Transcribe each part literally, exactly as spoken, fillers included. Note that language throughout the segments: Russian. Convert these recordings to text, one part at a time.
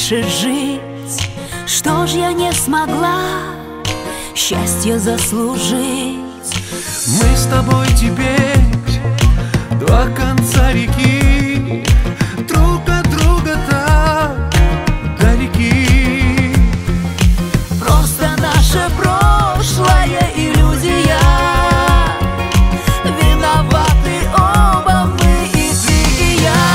дальше жить? Что ж я не смогла счастье заслужить? Мы с тобой теперь два конца реки, друг от друга так далеки. Просто наше прошлое иллюзия, виноваты оба мы, и ты, и я.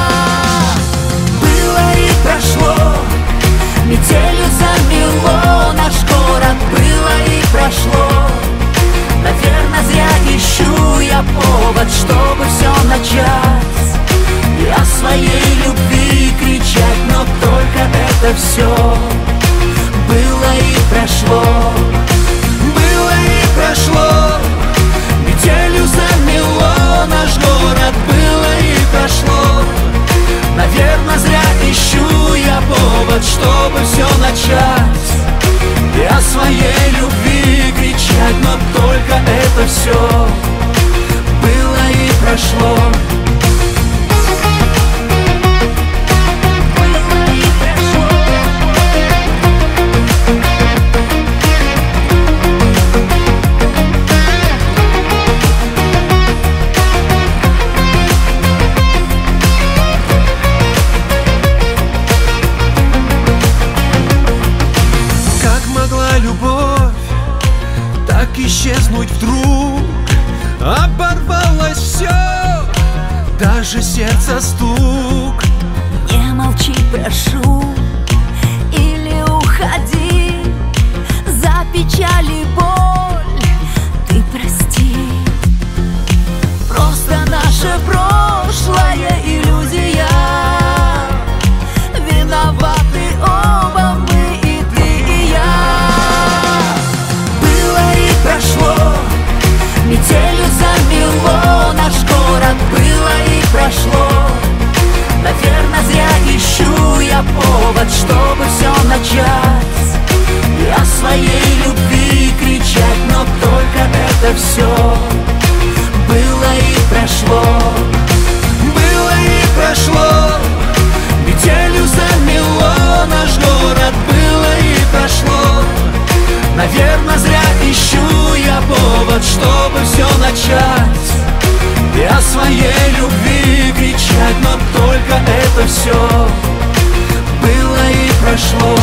Было и прошло, метелью замело наш город. Было и прошло, наверное, зря ищу я повод, чтобы все начать и о своей любви кричать. Но только это все было и прошло. Было и прошло, метелью замело наш город. Было и прошло, наверное, зря ищу я повод, чтобы все начать и о своей любви кричать. Но только это все было и прошло. Любовь так исчезнуть вдруг, оборвалось все, даже сердце стук. Не молчи, прошу, или уходи, за печаль и боль ты прости. Просто наше прошлое иллюзия, виноваты оба мы, и ты, и я. Прошло, метелью замело наш город. Было и прошло, наверное, зря ищу я повод, чтобы все начать и о своей любви кричать. Но только это все было и прошло. Было и прошло, метелью замело наш город. Было и прошло, наверное, зря ищу я повод, чтобы все начать и о своей любви кричать. Но только это все было и прошло.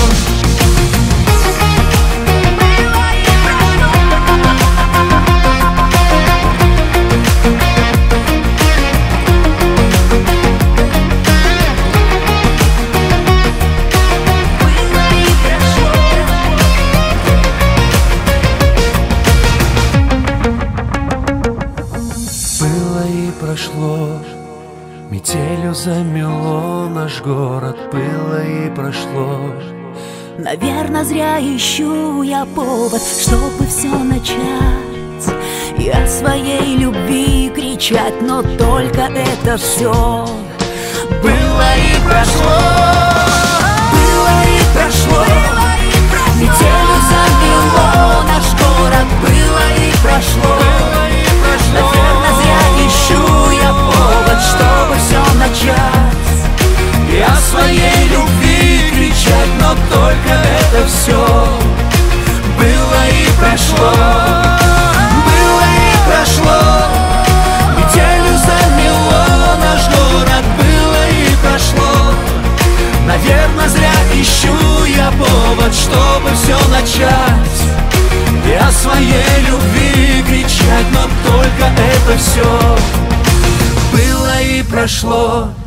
Прошло, метелью замело наш город. Было и прошло, наверное, зря ищу я повод, чтобы все начать и о своей любви кричать. Но только это все было и прошло. Было и прошло, метелью замело наш город. Было и прошло, наверное, зря ищу я повод, чтобы все начать и о своей любви кричать. Но только это все было и прошло. Было и прошло, метелью замело наш город. Было и прошло, наверное, зря ищу я повод, чтобы все начать и о своей любви кричать. Но только это все было и прошло.